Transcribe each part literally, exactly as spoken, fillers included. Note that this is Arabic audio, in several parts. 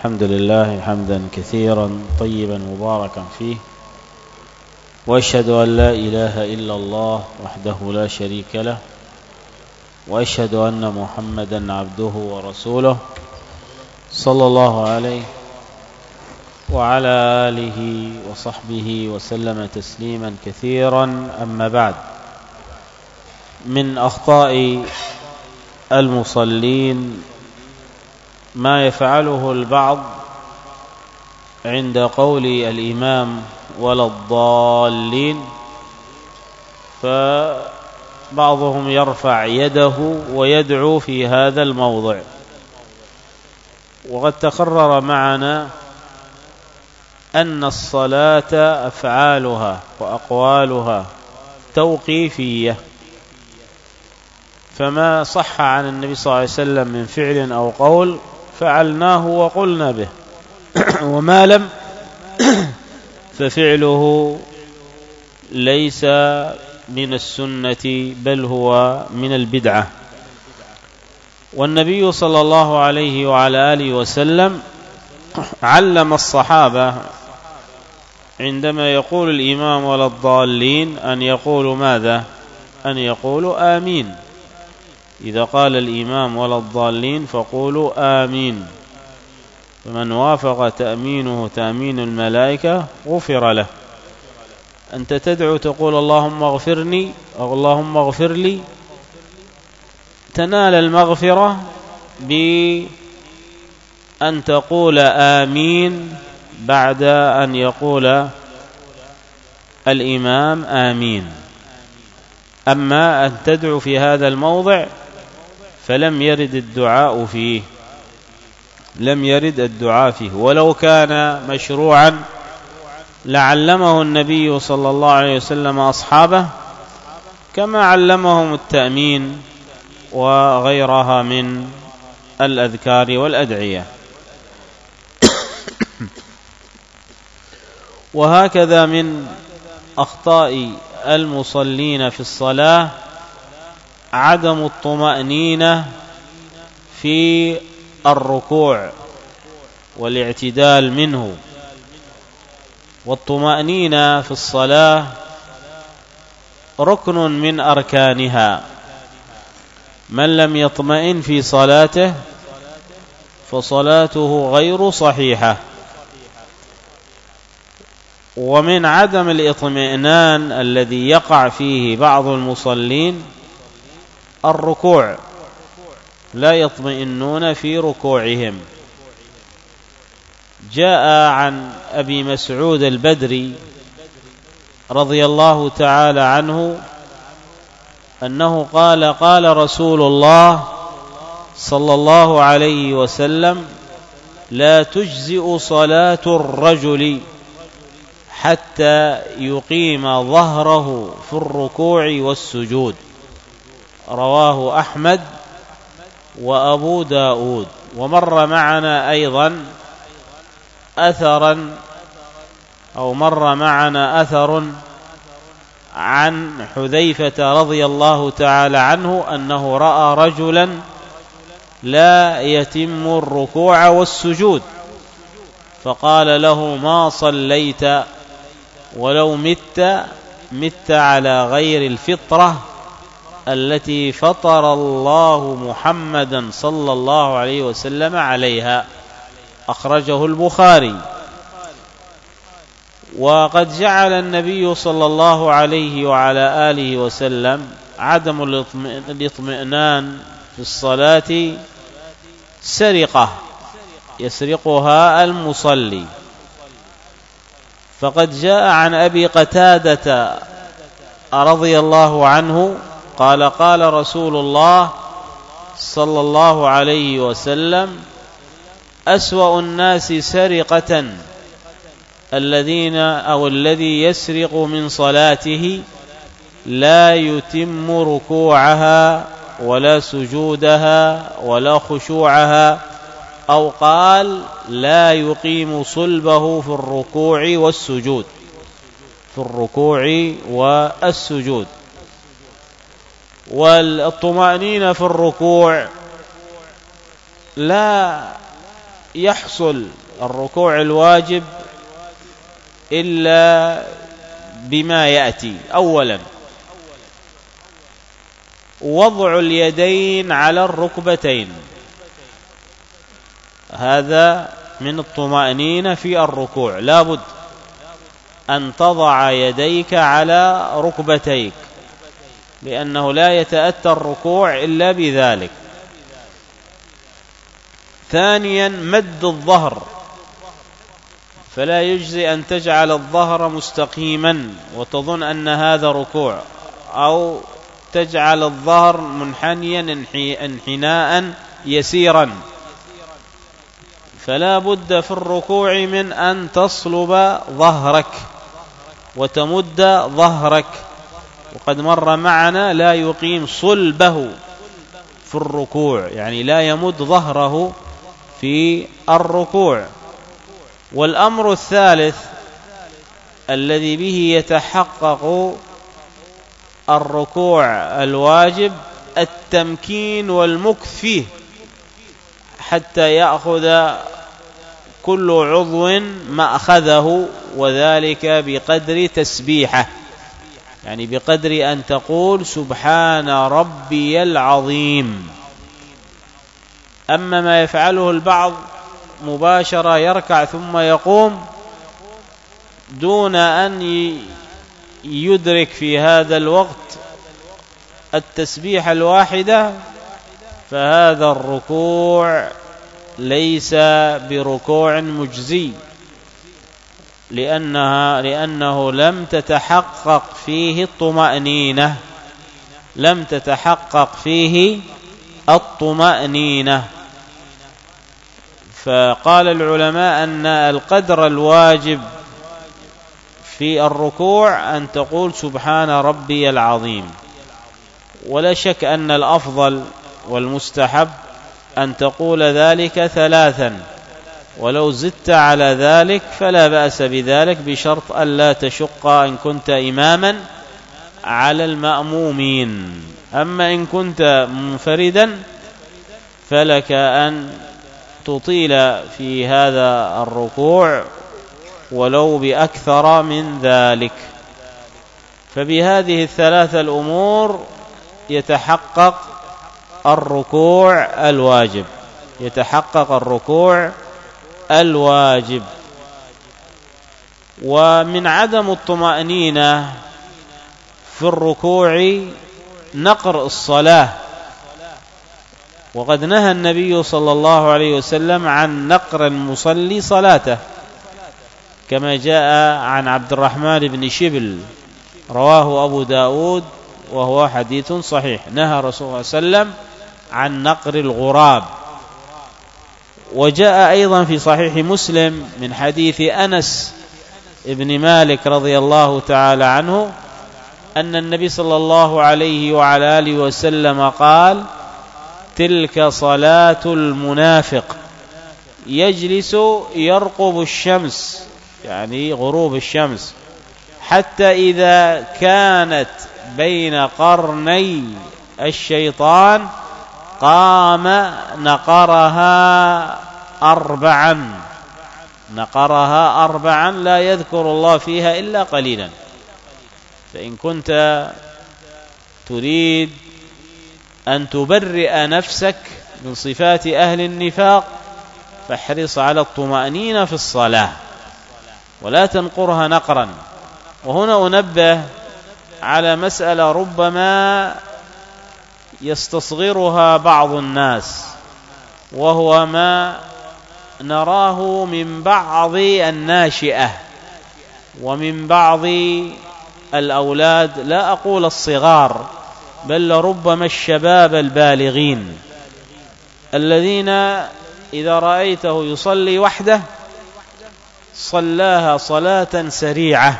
الحمد لله حمدا كثيرا طيبا مباركا فيه، وأشهد أن لا إله إلا الله وحده لا شريك له، وأشهد أن محمدا عبده ورسوله صلى الله عليه وعلى آله وصحبه وسلم تسليما كثيرا. أما بعد، من أخطاء المصلين ما يفعله البعض عند قول الإمام ولا الضالين، فبعضهم يرفع يده ويدعو في هذا الموضع. وقد تقرر معنا أن الصلاة أفعالها وأقوالها توقيفية، فما صح عن النبي صلى الله عليه وسلم من فعل أو قول فعلناه وقلنا به، وما لم ففعله ليس من السنة بل هو من البدعة. والنبي صلى الله عليه وعلى آله وسلم علم الصحابة عندما يقول الإمام ولا الضالين أن يقولوا ماذا؟ أن يقولوا آمين. إذا قال الإمام ولا الضالين فقولوا آمين، فمن وافق تأمينه تأمين الملائكة غفر له. أنت تدعو تقول اللهم اغفرني أو اللهم اغفر لي، تنال المغفرة بأن تقول آمين بعد أن يقول الإمام آمين. أما أن تدعو في هذا الموضع فلم يرد الدعاء فيه، لم يرد الدعاء فيه، ولو كان مشروعا لعلمه النبي صلى الله عليه وسلم أصحابه كما علمهم التأمين وغيرها من الأذكار والأدعية. وهكذا من أخطاء المصلين في الصلاة عدم الطمأنينة في الركوع والاعتدال منه. والطمأنينة في الصلاة ركن من أركانها، من لم يطمئن في صلاته فصلاته غير صحيحة. ومن عدم الاطمئنان الذي يقع فيه بعض المصلين الركوع، لا يطمئنون في ركوعهم. جاء عن أبي مسعود البدري رضي الله تعالى عنه أنه قال قال رسول الله صلى الله عليه وسلم: لا تجزئ صلاة الرجل حتى يقيم ظهره في الركوع والسجود. رواه أحمد وأبو داود. ومر معنا أيضا أثرا أو مر معنا أثر عن حذيفة رضي الله تعالى عنه أنه رأى رجلا لا يتم الركوع والسجود، فقال له: ما صليت ولو مت مت على غير الفطرة التي فطر الله محمدا صلى الله عليه وسلم عليها. أخرجه البخاري. وقد جعل النبي صلى الله عليه وعلى آله وسلم عدم الاطمئنان في الصلاة سرقة يسرقها المصلي. فقد جاء عن أبي قتادة رضي الله عنه قال قال رسول الله صلى الله عليه وسلم: أسوأ الناس سرقة الذين أو الذي يسرق من صلاته لا يتم ركوعها ولا سجودها ولا خشوعها، أو قال لا يقيم صلبه في الركوع والسجود في الركوع والسجود. والطمأنينة في الركوع لا يحصل الركوع الواجب إلا بما يأتي. أولا وضع اليدين على الركبتين، هذا من الطمأنينة في الركوع، لا بد أن تضع يديك على ركبتيك، لأنه لا يتأتى الركوع إلا بذلك. ثانيا مد الظهر، فلا يجزي أن تجعل الظهر مستقيما وتظن أن هذا ركوع، أو تجعل الظهر منحنيا انحناء يسيرا، فلا بد في الركوع من أن تصلب ظهرك وتمد ظهرك. وقد مر معنا لا يقيم صلبه في الركوع، يعني لا يمد ظهره في الركوع. والأمر الثالث الذي به يتحقق الركوع الواجب التمكين والمكث فيه، حتى يأخذ كل عضو ما أخذه، وذلك بقدر تسبيحه، يعني بقدر أن تقول سبحان ربي العظيم. أما ما يفعله البعض مباشرة يركع ثم يقوم دون أن يدرك في هذا الوقت التسبيح الواحدة، فهذا الركوع ليس بركوع مجزي، لأنها لأنه لم تتحقق فيه الطمأنينة لم تتحقق فيه الطمأنينة. فقال العلماء أن القدر الواجب في الركوع أن تقول سبحان ربي العظيم، ولا شك أن الأفضل والمستحب أن تقول ذلك ثلاثا، ولو زدت على ذلك فلا بأس بذلك، بشرط ألا تشق إن كنت إماما على المأمومين. أما إن كنت منفردا فلك أن تطيل في هذا الركوع ولو بأكثر من ذلك. فبهذه الثلاثة الأمور يتحقق الركوع الواجب يتحقق الركوع الواجب. ومن عدم الطمأنينة في الركوع نقر الصلاة، وقد نهى النبي صلى الله عليه وسلم عن نقر المصلي صلاته، كما جاء عن عبد الرحمن بن شبل رواه أبو داود وهو حديث صحيح، نهى رسول الله صلى الله عليه وسلم عن نقر الغراب. وجاء أيضا في صحيح مسلم من حديث أنس ابن مالك رضي الله تعالى عنه أن النبي صلى الله عليه وعلى آله وسلم قال: تلك صلاة المنافق يجلس يرقب الشمس، يعني غروب الشمس، حتى إذا كانت بين قرني الشيطان قام نقرها أربعا نقرها أربعا لا يذكر الله فيها إلا قليلا. فإن كنت تريد أن تبرئ نفسك من صفات أهل النفاق فاحرص على الطمأنينة في الصلاة ولا تنقرها نقرا. وهنا أنبه على مسألة ربما يستصغرها بعض الناس، وهو ما نراه من بعض الناشئة ومن بعض الأولاد، لا أقول الصغار بل ربما الشباب البالغين، الذين إذا رأيته يصلي وحده صلاها صلاة سريعة،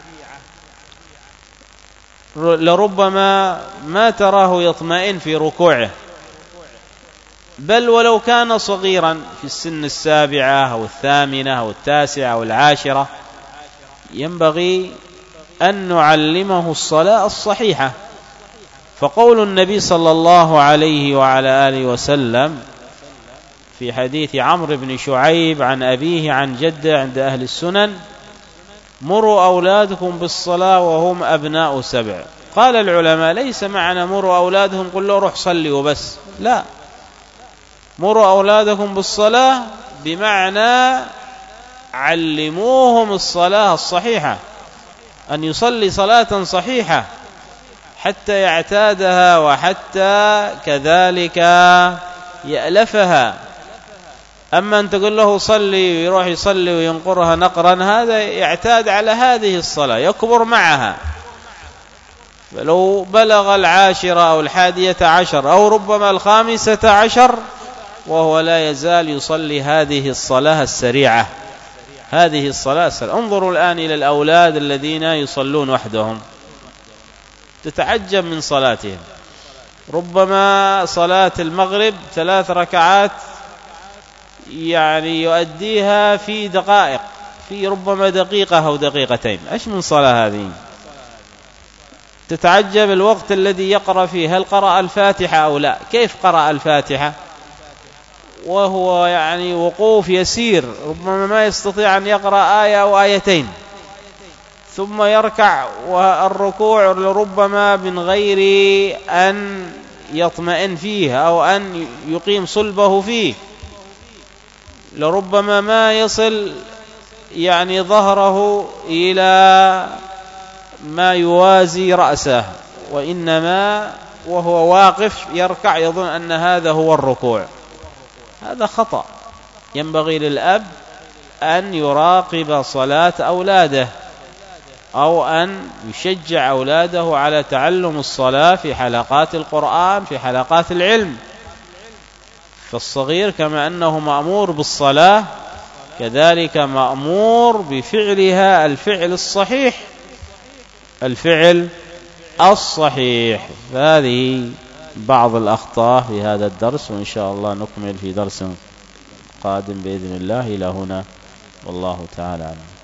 لربما ما تراه يطمئن في ركوعه، بل ولو كان صغيرا في السن السابعة أو الثامنة أو التاسعة أو العاشرة ينبغي أن نعلمه الصلاة الصحيحة. فقول النبي صلى الله عليه وعلى آله وسلم في حديث عمرو بن شعيب عن أبيه عن جده عند أهل السنن: مروا أولادكم بالصلاة وهم أبناء سبع. قال العلماء: ليس معنى مروا أولادهم قل له روح صلي وبس، لا، مروا أولادكم بالصلاة بمعنى علموهم الصلاة الصحيحة، أن يصلي صلاة صحيحة حتى يعتادها وحتى كذلك يألفها. أما أن تقول له صلي ويروح يصلي وينقرها نقرا، هذا يعتاد على هذه الصلاة، يكبر معها، لو بلغ العاشرة أو الحادية عشر أو ربما الخامسة عشر وهو لا يزال يصلي هذه الصلاة السريعة، هذه الصلاة السريعة. انظروا الآن إلى الأولاد الذين يصلون وحدهم، تتعجب من صلاتهم، ربما صلاة المغرب ثلاث ركعات يعني يؤديها في دقائق، في ربما دقيقة أو دقيقتين، إيش من صلاة هذه؟ تتعجب الوقت الذي يقرأ فيه، هل قرأ الفاتحة أو لا؟ كيف قرأ الفاتحة وهو يعني وقوف يسير، ربما ما يستطيع أن يقرأ آية أو آيتين، ثم يركع والركوع لربما من غير أن يطمئن فيه أو أن يقيم صلبه فيه، لربما ما يصل يعني ظهره إلى ما يوازي رأسه، وإنما وهو واقف يركع يظن أن هذا هو الركوع. هذا خطأ. ينبغي للأب أن يراقب صلاة أولاده، أو أن يشجع أولاده على تعلم الصلاة في حلقات القرآن، في حلقات العلم. فالصغير كما أنه مأمور بالصلاة كذلك مأمور بفعلها الفعل الصحيح، الفعل الصحيح. فهذه بعض الأخطاء في هذا الدرس، وإن شاء الله نكمل في درس قادم بإذن الله. إلى هنا والله تعالى أعلم.